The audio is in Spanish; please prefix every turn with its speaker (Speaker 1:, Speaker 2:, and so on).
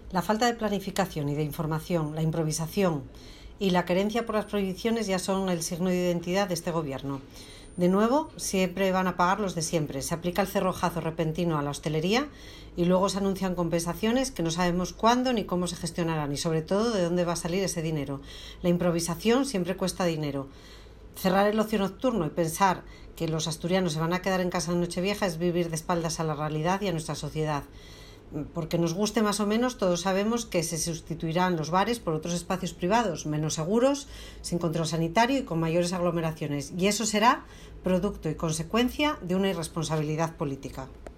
Speaker 1: La falta de planificación y de información, la improvisación y la querencia por las prohibiciones ya son el signo de identidad de este gobierno. De nuevo, siempre van a pagar los de siempre. Se aplica el cerrojazo repentino a la hostelería y luego se anuncian compensaciones que no sabemos cuándo ni cómo se gestionarán y sobre todo de dónde va a salir ese dinero. La improvisación siempre cuesta dinero. Cerrar el ocio nocturno y pensar que los asturianos se van a quedar en casa en Nochevieja es vivir de espaldas a la realidad y a nuestra sociedad. Porque nos guste más o menos, todos sabemos que se sustituirán los bares por otros espacios privados, menos seguros, sin control sanitario y con mayores aglomeraciones. Y eso será producto y consecuencia de una irresponsabilidad política.